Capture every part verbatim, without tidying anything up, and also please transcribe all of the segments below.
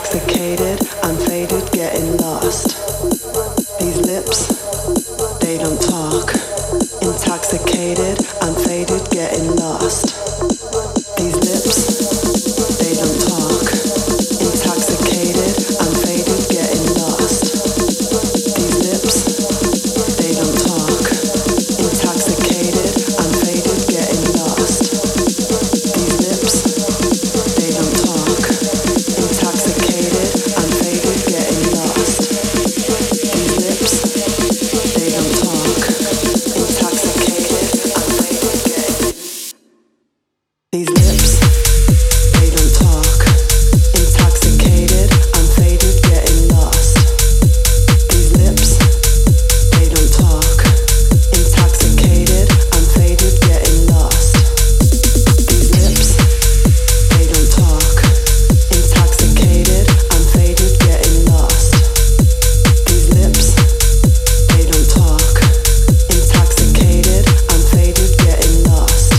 Intoxicated, I'm faded, getting lost. These lips, they don't talk. Intoxicated, I'm faded, getting lost. These lips, they don't talk. Intoxicated, I'm faded, getting lost. These lips, they don't talk. Intoxicated, I'm faded, getting lost. These lips, they don't talk. Intoxicated, I'm faded, getting lost. These lips, they don't talk. Intoxicated, I'm faded, getting. These lips, they don't talk. Intoxicated, I'm faded, getting lost. These lips, they don't talk. Intoxicated, I'm faded, getting lost. These lips, they don't talk. Intoxicated, I'm faded, getting lost. These lips, they don't talk. Intoxicated, I'm faded, getting lost.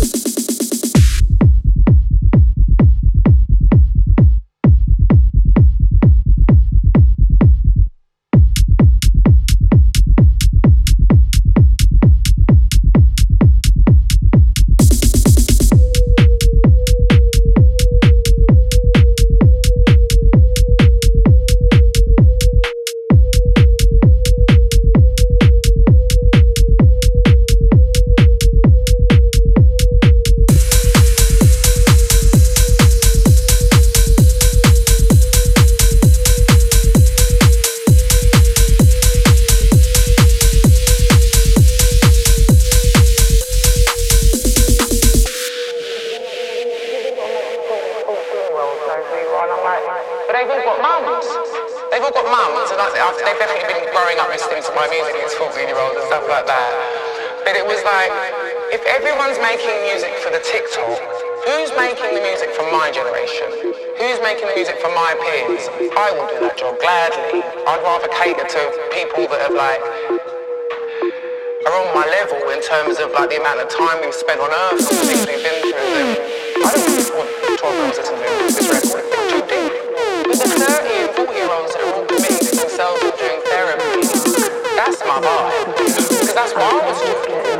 But they've all got mums. They've all got mums, and like, I've- they've definitely been growing up listening to my music as fourteen-year-olds and stuff like that. But it was like, if everyone's making music for the TikTok, who's making the music for my generation? Who's making the music for my peers? I will do that job gladly. I'd rather cater to people that have like are on my level in terms of like the amount of time we've spent on earth and the things we've been through. I don't want twelve-year-olds listening to this record. It's too deep. But the thirty and forty-year-olds that are all committed to themselves and doing therapy, that's my vibe. Because that's what I was doing.